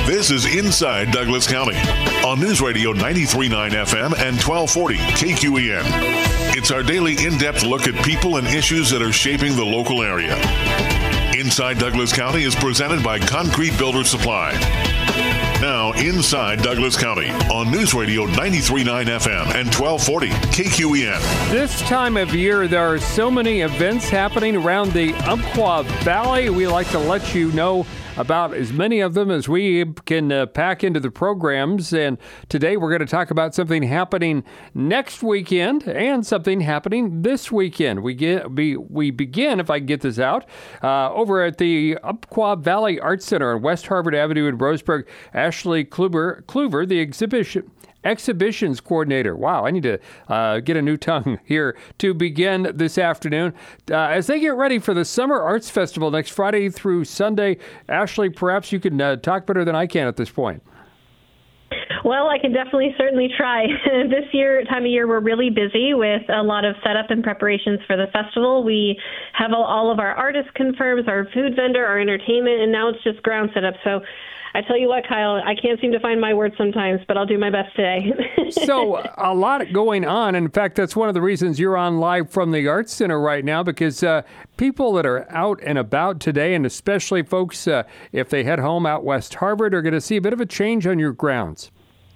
This is Inside Douglas County on News Radio 93.9 FM and 1240 KQEN. It's our daily in-depth look at people and issues that are shaping the local area. Inside Douglas County is presented by Concrete Builder Supply. Now, Inside Douglas County on News Radio 93.9 FM and 1240 KQEN. This time of year, there are so many events happening around the Umpqua Valley. We like to let you know about as many of them as we can pack into the programs. And today we're going to talk about something happening next weekend and something happening this weekend. We begin, if I can get this out, over at the Umpqua Valley Arts Center on West Harvard Avenue in Roseburg. Ashley Kluver, the exhibitions coordinator. Wow, I need to get a new tongue here to begin this afternoon. As they get ready for the Summer Arts Festival next Friday through Sunday, Ashley, perhaps you can talk better than I can at this point. Well, I can certainly try. This time of year, we're really busy with a lot of setup and preparations for the festival. We have all of our artists confirmed, our food vendor, our entertainment, and now it's just ground setup. So I tell you what, Kyle, I can't seem to find my words sometimes, but I'll do my best today. So a lot going on. In fact, that's one of the reasons you're on live from the Arts Center right now, because people that are out and about today, and especially folks, if they head home out West Harvard, are going to see a bit of a change on your grounds.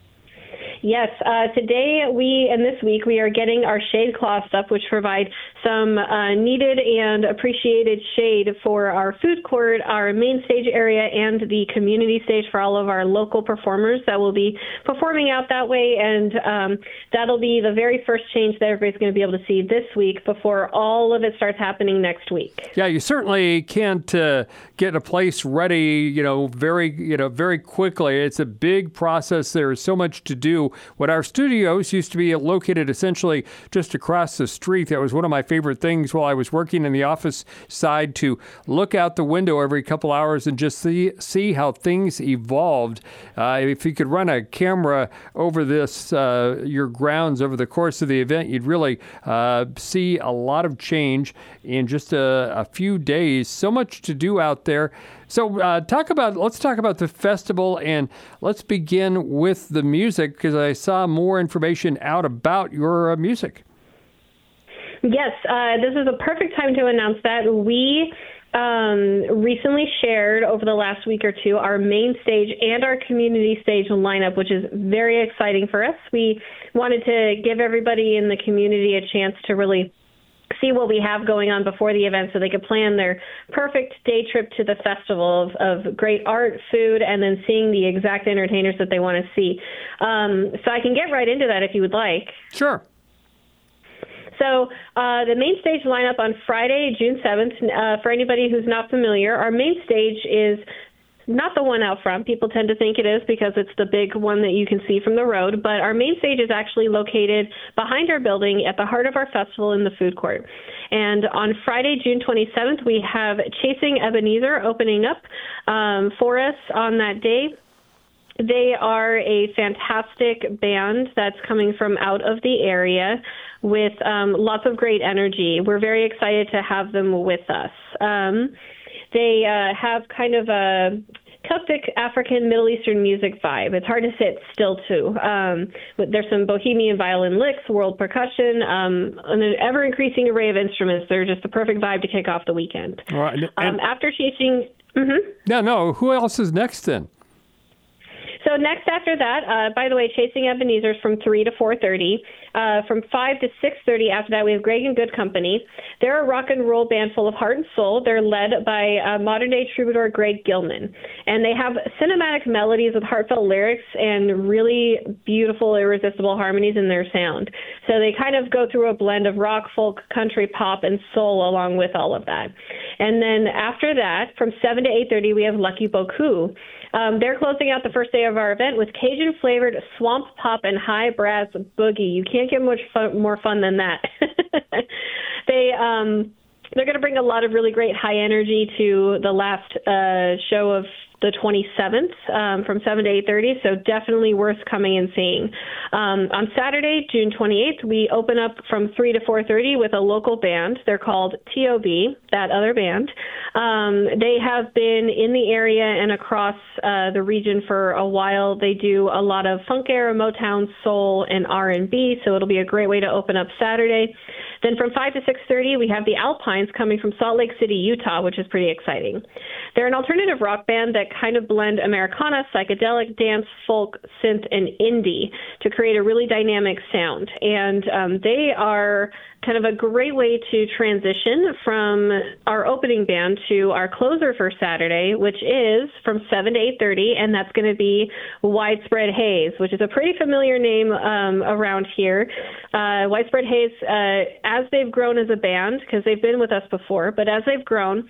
Yes, today and this week we are getting our shade cloths up, which provide some needed and appreciated shade for our food court, our main stage area, and the community stage for all of our local performers that will be performing out that way. And that'll be the very first change that everybody's going to be able to see this week before all of it starts happening next week. Yeah, you certainly can't get a place ready, very quickly. It's a big process. There is so much to do. What our studios used to be located essentially just across the street. That was one of my favorite things while I was working in the office side, to look out the window every couple hours and just see how things evolved. If you could run a camera over your grounds over the course of the event, you'd really see a lot of change in just a few days. So much to do out there. So let's talk about the festival, and let's begin with the music, because I saw more information out about your music. Yes, this is a perfect time to announce that. We recently shared over the last week or two our main stage and our community stage lineup, which is very exciting for us. We wanted to give everybody in the community a chance to really see what we have going on before the event, so they could plan their perfect day trip to the festival of great art, food, and then seeing the exact entertainers that they want to see. So I can get right into that if you would like. Sure. So the main stage lineup on Friday, June 7th, for anybody who's not familiar, our main stage is not the one out front. People tend to think it is because it's the big one that you can see from the road, but our main stage is actually located behind our building at the heart of our festival in the food court. And on Friday, June 27th, we have Chasing Ebenezer opening up for us on that day. They are a fantastic band that's coming from out of the area with lots of great energy. We're very excited to have them with us. They have kind of a Celtic, African, Middle Eastern music vibe. It's hard to sit still to. But there's some bohemian violin licks, world percussion, and an ever-increasing array of instruments. They're just the perfect vibe to kick off the weekend. All right. After Chasing... No. Who else is next then? So next after that, by the way, Chasing Ebenezer is from 3 to 4:30. From 5 to 6:30 after that, we have Greg and Good Company. They're a rock and roll band full of heart and soul. They're led by modern-day troubadour Greg Gilman. And they have cinematic melodies with heartfelt lyrics and really beautiful, irresistible harmonies in their sound. So they kind of go through a blend of rock, folk, country, pop, and soul along with all of that. And then after that, from 7 to 8:30, we have Lucky Boku. They're closing out the first day of our event with Cajun-flavored swamp pop and high brass boogie. You can't get much more fun than that. They're going to bring a lot of really great high energy to the last show of the 27th from 7 to 8:30, so definitely worth coming and seeing. On Saturday, June 28th, we open up from 3 to 4:30 with a local band. They're called TOB, That Other Band. They have been in the area and across the region for a while. They do a lot of funk era, Motown, soul, and R&B, so it'll be a great way to open up Saturday. Then from 5 to 6:30, we have the Alpines coming from Salt Lake City, Utah, which is pretty exciting. They're an alternative rock band that kind of blend Americana, psychedelic, dance, folk, synth, and indie to create a really dynamic sound. And they are kind of a great way to transition from our opening band to our closer for Saturday, which is from 7 to 8:30, and that's going to be Widespread Haze, which is a pretty familiar name around here. Widespread Haze, as they've grown as a band, because they've been with us before, but as they've grown,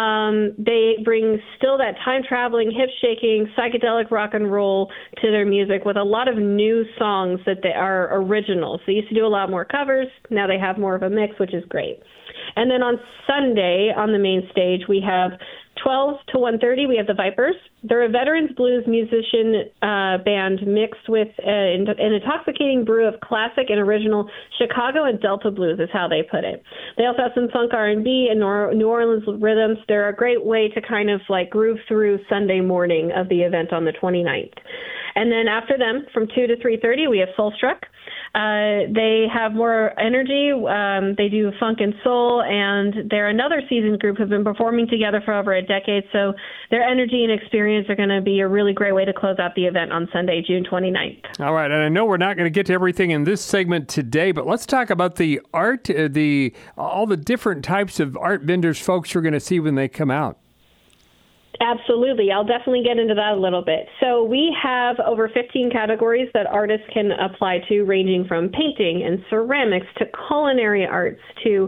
they bring still that time-traveling, hip-shaking, psychedelic rock and roll to their music with a lot of new songs that they are originals. They used to do a lot more covers. Now they have more of a mix, which is great. And then on Sunday, on the main stage, we have 12 to 1:30, we have the Vipers. They're a veterans blues musician band mixed with an intoxicating brew of classic and original Chicago and Delta blues is how they put it. They also have some funk R&B and New Orleans rhythms. They're a great way to kind of like groove through Sunday morning of the event on the 29th. And then after them, from 2 to 3:30, we have Soulstruck. They have more energy. They do funk and soul, and they're another seasoned group who've been performing together for over a decade. So their energy and experience are going to be a really great way to close out the event on Sunday, June 29th. All right, and I know we're not going to get to everything in this segment today, but let's talk about the art, all the different types of art vendors folks are going to see when they come out. Absolutely. I'll definitely get into that a little bit. So we have over 15 categories that artists can apply to, ranging from painting and ceramics to culinary arts to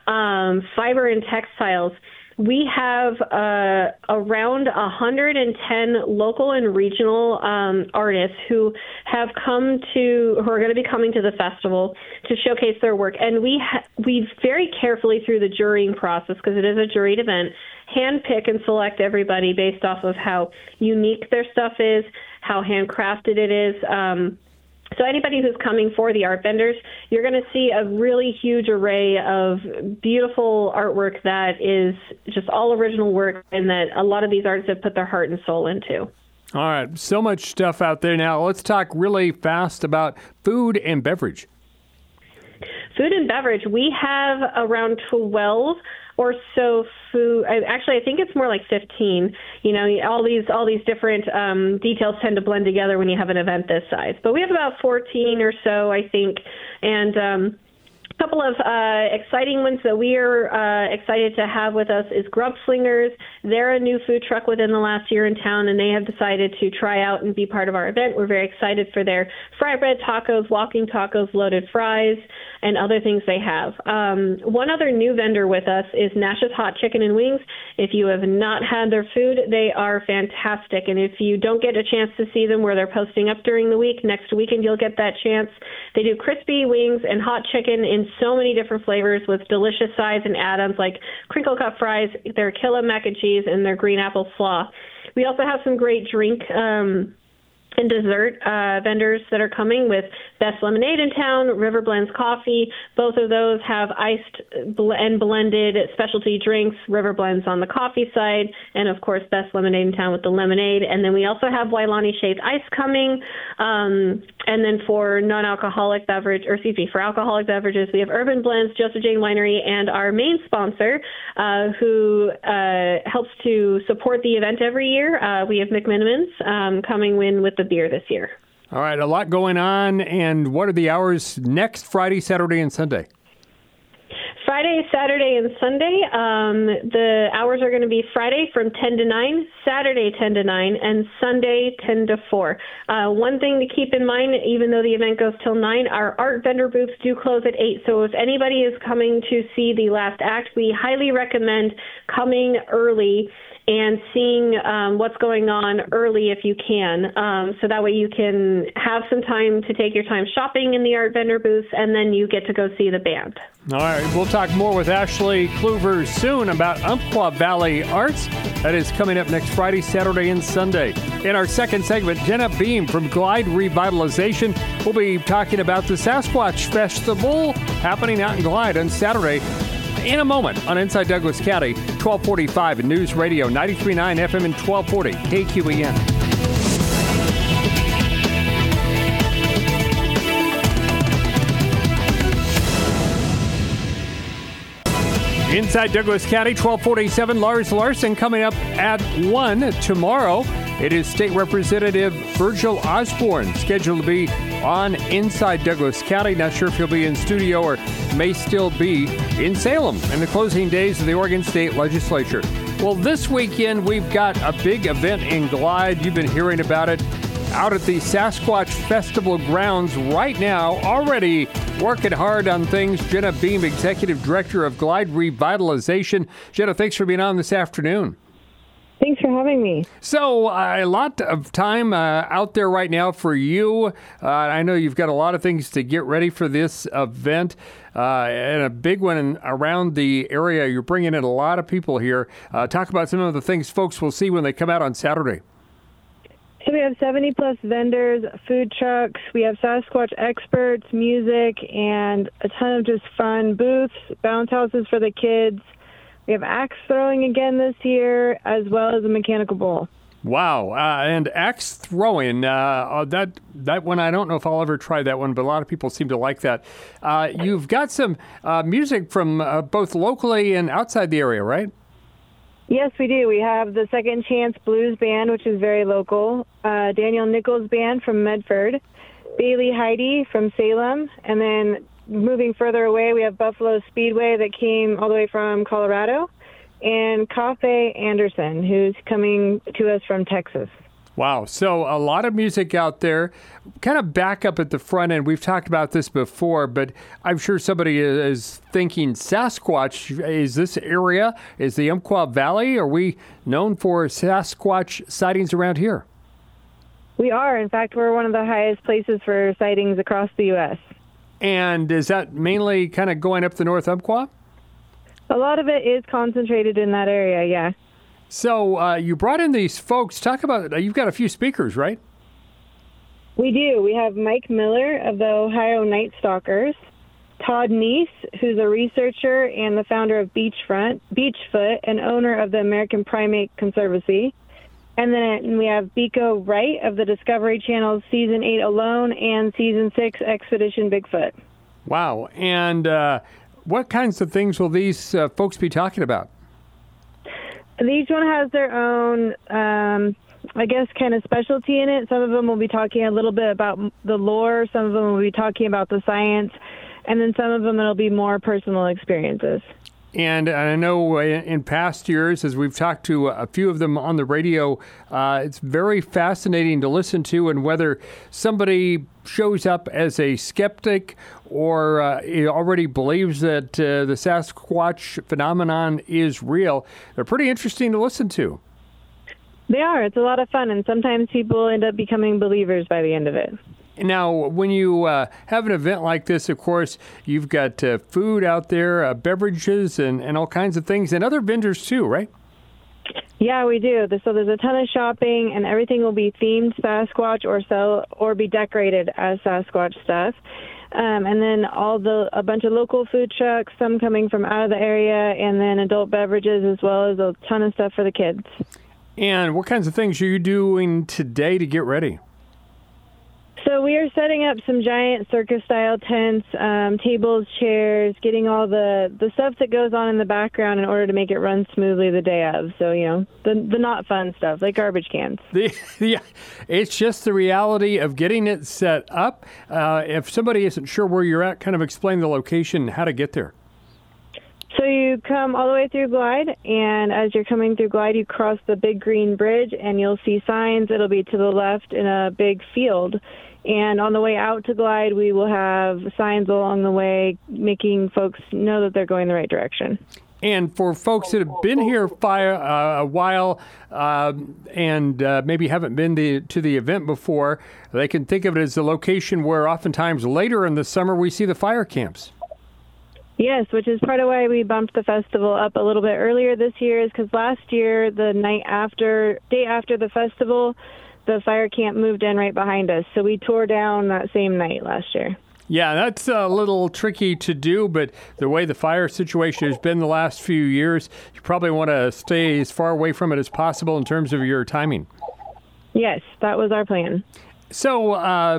fiber and textiles. We have around 110 local and regional artists who are going to be coming to the festival to showcase their work. And we very carefully through the jurying process, because it is a juried event, handpick and select everybody based off of how unique their stuff is, how handcrafted it is. So anybody who's coming for the art vendors, you're going to see a really huge array of beautiful artwork that is just all original work and that a lot of these artists have put their heart and soul into. All right, so much stuff out there now. Let's talk really fast about food and beverage. Food and beverage, we have around 12 or so food. Actually, I think it's more like 15. You know, all these different details tend to blend together when you have an event this size. But we have about 14 or so, I think, and a couple of exciting ones that we are excited to have with us is Grub Slingers. They're a new food truck within the last year in town, and they have decided to try out and be part of our event. We're very excited for their fry bread tacos, walking tacos, loaded fries, and other things they have. One other new vendor with us is Nash's Hot Chicken and Wings. If you have not had their food, they are fantastic. And if you don't get a chance to see them where they're posting up during the week, next weekend you'll get that chance. They do crispy wings and hot chicken in so many different flavors with delicious sides and add-ons like crinkle cut fries, their Killa mac and cheese, and their green apple slaw. We also have some great drink and dessert vendors that are coming with Best Lemonade in town, River Blends Coffee. Both of those have iced and blended specialty drinks, River Blends on the coffee side, and of course Best Lemonade in town with the lemonade. And then we also have Wailani Shaved Ice coming. And then for non-alcoholic for alcoholic beverages, we have Urban Blends, Joseph Jane Winery, and our main sponsor, who helps to support the event every year. We have McMenamins coming in with the beer this year. All right, a lot going on. And what are the hours next Friday, Saturday, and Sunday? Friday, Saturday, and Sunday. The hours are going to be Friday from 10 to 9, Saturday 10 to 9, and Sunday 10 to 4. One thing to keep in mind, even though the event goes till 9, our art vendor booths do close at 8. So if anybody is coming to see the last act, we highly recommend coming early and seeing what's going on early if you can. So that way you can have some time to take your time shopping in the art vendor booth, and then you get to go see the band. All right, we'll talk more with Ashley Kluver soon about Umpqua Valley Arts. That is coming up next Friday, Saturday, and Sunday. In our second segment, Jenna Beam from Glide Revitalization will be talking about the Sasquatch Festival happening out in Glide on Saturday. In a moment on Inside Douglas County, 1245 and News Radio 93.9 FM and 1240 KQEN. Inside Douglas County, 1247, Lars Larson coming up at 1 tomorrow. It is State Representative Virgil Osborne scheduled to be on Inside Douglas County. Not sure if he'll be in studio or may still be in Salem in the closing days of the Oregon State Legislature. Well, this weekend we've got a big event in Glide. You've been hearing about it out at the Sasquatch Festival grounds right now, already working hard on things. Jenna Beam, Executive Director of Glide Revitalization. Jenna, thanks for being on this afternoon. Thanks for having me. So a lot of time out there right now for you. I know you've got a lot of things to get ready for this event and a big one around the area. You're bringing in a lot of people here. Talk about some of the things folks will see when they come out on Saturday. So we have 70-plus vendors, food trucks. We have Sasquatch experts, music, and a ton of just fun booths, bounce houses for the kids. We have axe throwing again this year, as well as a mechanical bull. Wow. And axe throwing, that one, I don't know if I'll ever try that one, but a lot of people seem to like that. You've got some music from both locally and outside the area, right? Yes, we do. We have the Second Chance Blues Band, which is very local, Daniel Nichols Band from Medford, Bailey Heidi from Salem, and then moving further away, we have Buffalo Speedway that came all the way from Colorado, and Cafe Anderson, who's coming to us from Texas. Wow. So a lot of music out there. Kind of back up at the front end. We've talked about this before, but I'm sure somebody is thinking Sasquatch. Is this area, is the Umpqua Valley, are we known for Sasquatch sightings around here? We are. In fact, we're one of the highest places for sightings across the U.S. And is that mainly kind of going up the North Umpqua? A lot of it is concentrated in that area, yeah. So you brought in these folks. Talk about, you've got a few speakers, right? We do. We have Mike Miller of the Ohio Night Stalkers, Todd Neese, who's a researcher and the founder of Beachfoot and owner of the American Primate Conservancy. And then we have Biko Wright of the Discovery Channel's Season 8 Alone and Season 6 Expedition Bigfoot. Wow. And what kinds of things will these folks be talking about? Each one has their own, I guess, kind of specialty in it. Some of them will be talking a little bit about the lore. Some of them will be talking about the science. And then some of them it'll be more personal experiences. And I know in past years, as we've talked to a few of them on the radio, it's very fascinating to listen to, and whether somebody shows up as a skeptic or already believes that the Sasquatch phenomenon is real, they're pretty interesting to listen to. They are. It's a lot of fun, and sometimes people end up becoming believers by the end of it. Now, when you have an event like this, of course, you've got food out there, beverages, and all kinds of things, and other vendors too, right? Yeah, we do. So there's a ton of shopping, and everything will be themed Sasquatch or be decorated as Sasquatch stuff. And then a bunch of local food trucks, some coming from out of the area, and then adult beverages, as well as a ton of stuff for the kids. And what kinds of things are you doing today to get ready? So we are setting up some giant circus-style tents, tables, chairs, getting all the stuff that goes on in the background in order to make it run smoothly the day of. So, the not fun stuff, like garbage cans. Yeah, it's just the reality of getting it set up. If somebody isn't sure where you're at, kind of explain the location and how to get there. So you come all the way through Glide, and as you're coming through Glide, you cross the big green bridge, and you'll see signs. It'll be to the left in a big field. And on the way out to Glide, we will have signs along the way making folks know that they're going the right direction. And for folks that have been here a while and maybe haven't been to the event before, they can think of it as the location where oftentimes later in the summer we see the fire camps. Yes, which is part of why we bumped the festival up a little bit earlier this year, is because last year, the day after the festival, the fire camp moved in right behind us. So we tore down that same night last year. Yeah, that's a little tricky to do, but the way the fire situation has been the last few years, you probably want to stay as far away from it as possible in terms of your timing. Yes, that was our plan. So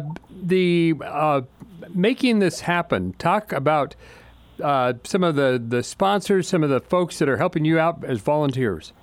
making this happen, talk about some of the sponsors, some of the folks that are helping you out as volunteers.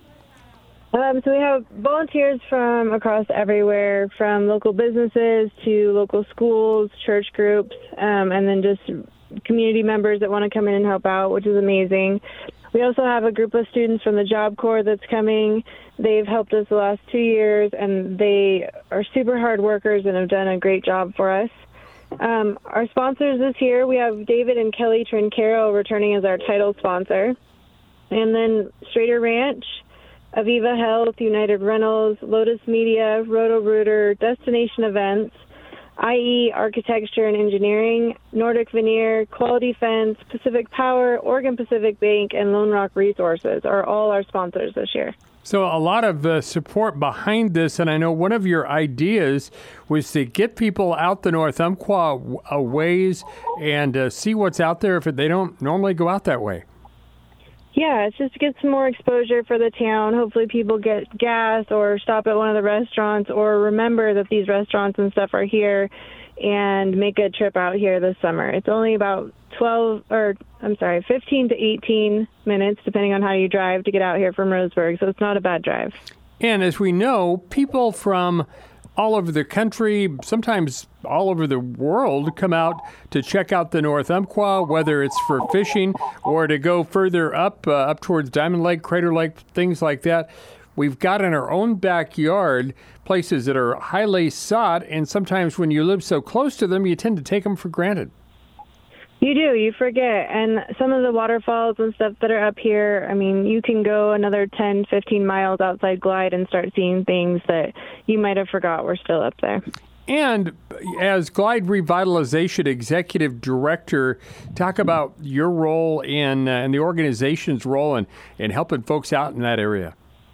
So we have volunteers from across everywhere, from local businesses to local schools, church groups, and then just community members that want to come in and help out, which is amazing. We also have a group of students from the Job Corps that's coming. They've helped us the last 2 years, and they are super hard workers and have done a great job for us. Our sponsors this year, we have David and Kelly Trincaro returning as our title sponsor, and then Strader Ranch, Aviva Health, United Rentals, Lotus Media, Roto-Rooter, Destination Events, IE Architecture and Engineering, Nordic Veneer, Quality Fence, Pacific Power, Oregon Pacific Bank, and Lone Rock Resources are all our sponsors this year. So a lot of support behind this, and I know one of your ideas was to get people out the North Umpqua a ways and see what's out there if they don't normally go out that way. Yeah, it's just to get some more exposure for the town. Hopefully people get gas or stop at one of the restaurants or remember that these restaurants and stuff are here and make a trip out here this summer. It's only about 15 to 18 minutes, depending on how you drive, to get out here from Roseburg, so it's not a bad drive. And as we know, people from all over the country, sometimes all over the world, come out to check out the North Umpqua, whether it's for fishing or to go further up towards Diamond Lake, Crater Lake, things like that. We've got in our own backyard places that are highly sought, and sometimes when you live so close to them, you tend to take them for granted. You do. You forget. And some of the waterfalls and stuff that are up here, I mean, you can go another 10, 15 miles outside Glide and start seeing things that you might have forgot were still up there. And as Glide Revitalization Executive Director, talk about your role and the organization's role in helping folks out in that area.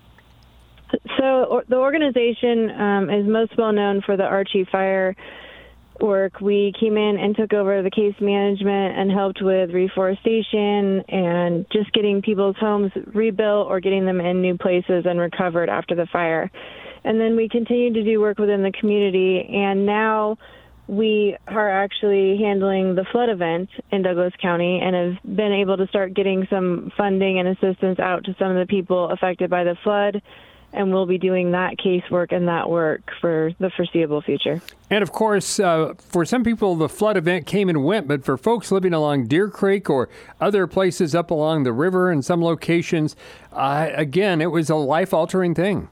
So the organization is most well known for the Archie Fire work. We came in and took over the case management and helped with reforestation and just getting people's homes rebuilt or getting them in new places and recovered after the fire. And then we continued to do work within the community, and now we are actually handling the flood event in Douglas County and have been able to start getting some funding and assistance out to some of the people affected by the flood. And we'll be doing that casework and that work for the foreseeable future. And, of course, for some people, the flood event came and went, but for folks living along Deer Creek or other places up along the river in some locations, again, it was a life-altering thing.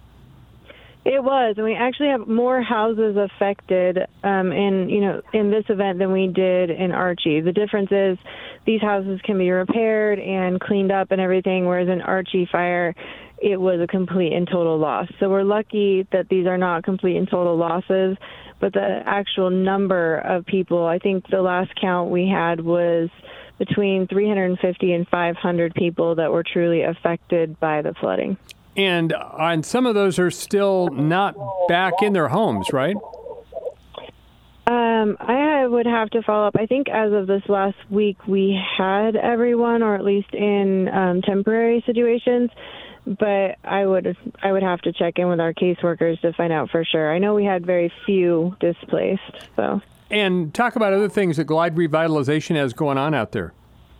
It was, and we actually have more houses affected in this event than we did in Archie. The difference is these houses can be repaired and cleaned up and everything, whereas in Archie Fire, it was a complete and total loss. So we're lucky that these are not complete and total losses, but the actual number of people, I think the last count we had was between 350 and 500 people that were truly affected by the flooding. And some of those are still not back in their homes, right? I would have to follow up. I think as of this last week, we had everyone, or at least in temporary situations. But I would have to check in with our caseworkers to find out for sure. I know we had very few displaced. So. And talk about other things that Glide Revitalization has going on out there.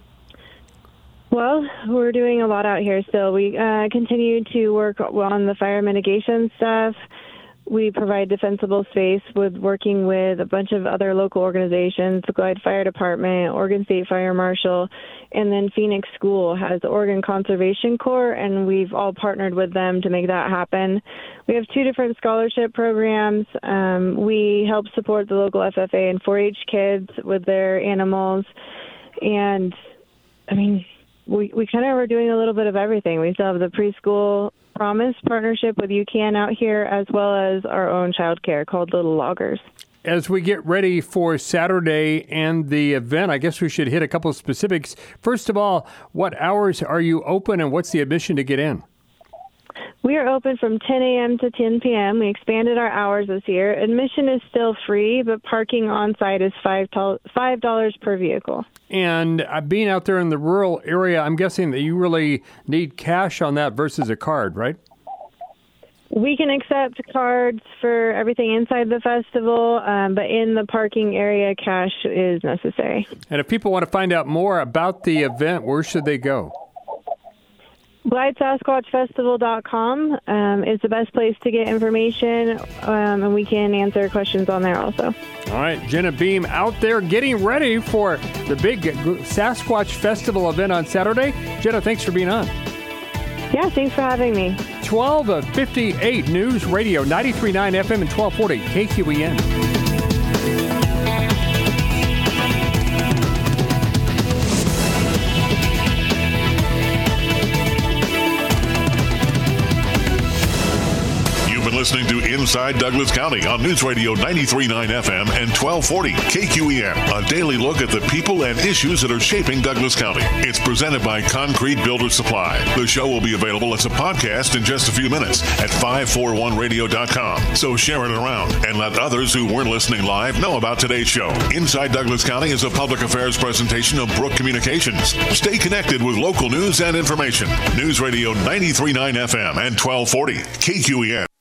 Well, we're doing a lot out here still. We continue to work on the fire mitigation stuff. We provide defensible space with working with a bunch of other local organizations, the Glide Fire Department, Oregon State Fire Marshal, and then Phoenix School has the Oregon Conservation Corps, and we've all partnered with them to make that happen. We have 2 different scholarship programs. We help support the local FFA and 4-H kids with their animals. And, I mean, we kind of are doing a little bit of everything. We still have the preschool Promise partnership with UCAN out here, as well as our own childcare called Little Loggers. As we get ready for Saturday and the event, I guess we should hit a couple of specifics. First of all, what hours are you open and what's the admission to get in? We are open from 10 a.m. to 10 p.m. We expanded our hours this year. Admission is still free, but parking on site is $5 per vehicle. And being out there in the rural area, I'm guessing that you really need cash on that versus a card, right? We can accept cards for everything inside the festival, but in the parking area, cash is necessary. And if people want to find out more about the event, where should they go? GlideSasquatchFestival.com is the best place to get information, and we can answer questions on there also. All right, Jenna Beam out there getting ready for the big Sasquatch Festival event on Saturday. Jenna, thanks for being on. Yeah, thanks for having me. 1258 News Radio, 93.9 FM and 1240 KQEN. Listening to Inside Douglas County on News Radio 93.9 FM and 1240 KQEN. A daily look at the people and issues that are shaping Douglas County. It's presented by Concrete Builder Supply. The show will be available as a podcast in just a few minutes at 541radio.com. So share it around and let others who weren't listening live know about today's show. Inside Douglas County is a public affairs presentation of Brook Communications. Stay connected with local news and information. News Radio 93.9 FM and 1240 KQEN.